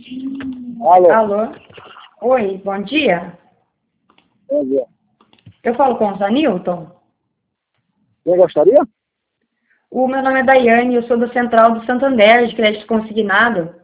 Alô? Alô? Oi, bom dia. Bom dia. Eu falo com o Zanilton. Quem gostaria? O meu nome é Daiane, eu sou do Central do Santander, de crédito consignado.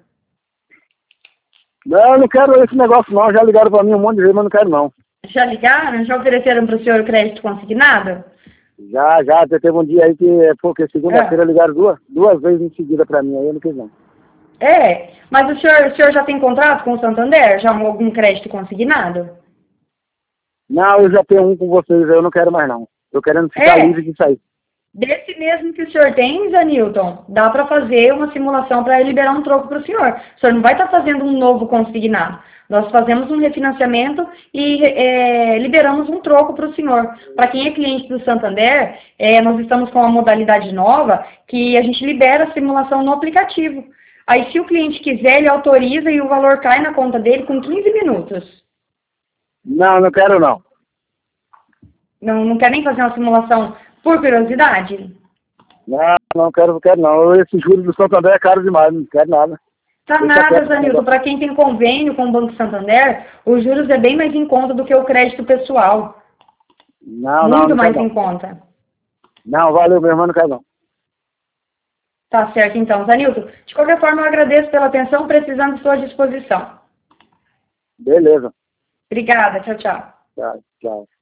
Não, eu não quero esse negócio não. Já ligaram pra mim um monte de vezes, mas não quero não. Já ligaram? Já ofereceram para o senhor o crédito consignado? Já. Teve um dia aí que, porque segunda-feira É. ligaram duas vezes em seguida pra mim, aí eu não quis não. Mas o senhor já tem contrato com o Santander? Já algum crédito consignado? Não, eu já tenho um com vocês, eu não quero mais não. Tô querendo ficar É. livre disso aí. Desse mesmo que o senhor tem, Zanilton, dá para fazer uma simulação para liberar um troco para o senhor. O senhor não vai estar fazendo um novo consignado. Nós fazemos um refinanciamento e liberamos um troco para o senhor. Para quem é cliente do Santander, nós estamos com uma modalidade nova que a gente libera a simulação no aplicativo. Aí, se o cliente quiser, ele autoriza e o valor cai na conta dele com 15 minutos. Não, não quero não. Não quer nem fazer uma simulação por curiosidade? Não quero não. Esse juros do Santander é caro demais, não quero nada. Tá Deixa nada, quieto esse Zanilton. negócio. Para quem tem convênio com o Banco Santander, os juros é bem mais em conta do que o crédito pessoal. Muito Não quero mais em não. conta. Não, valeu mesmo, mas não quero não. Tá certo, então. Zanilton, de qualquer forma, eu agradeço pela atenção, precisando de sua disposição. Beleza. Obrigada. Tchau, tchau. Tchau.